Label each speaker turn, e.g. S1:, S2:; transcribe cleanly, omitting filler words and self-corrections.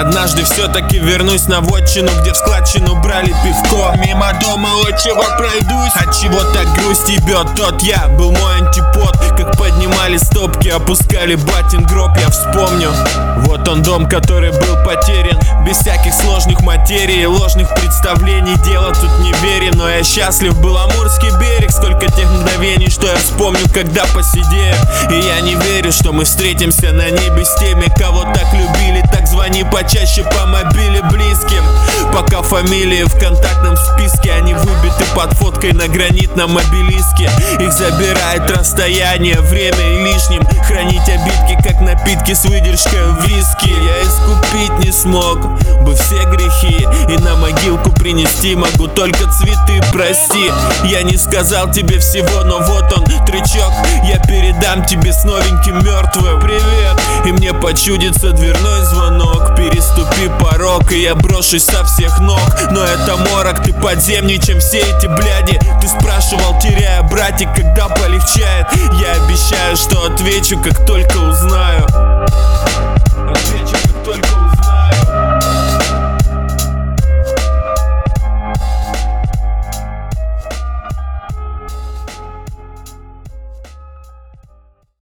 S1: Однажды все-таки вернусь на вотчину, где в складчину брали пивко. Мимо дома отчего пройдусь, отчего так грусть ебет. Тот я был мой антипод. Как поднимали стопки, опускали батин гроб, я вспомню. Вот он дом, который был потерян, без всяких сложных материй, ложных представлений. Дело тут не верим, но я счастлив. Был Амурский берег, сколько тех мгновений, что я вспомню, когда посидею. И я не верю, что мы встретимся на небе с теми, кого так любили. Так звони почаще по мобиле близким, пока фамилии в контактном списке. Они выбиты под фоткой на гранитном обелиске. Их забирает расстояние, время и лишним хранить обидки, как напитки с выдержкой в виски. Я искупить не смог бы все грехи, и на могилку принести могу только цветы, прости. Я не сказал тебе всего, но вот он трючок, я передам тебе с новеньким мертвым. Привет, и мне почудится дверной звонок. Переступи порог, и я брошусь со всех ног. Но это морок, ты подземней, чем все эти бляди. Ты спрашивал, теряя братик, когда полегчает. Я обещаю, что отвечу, как только узнаю.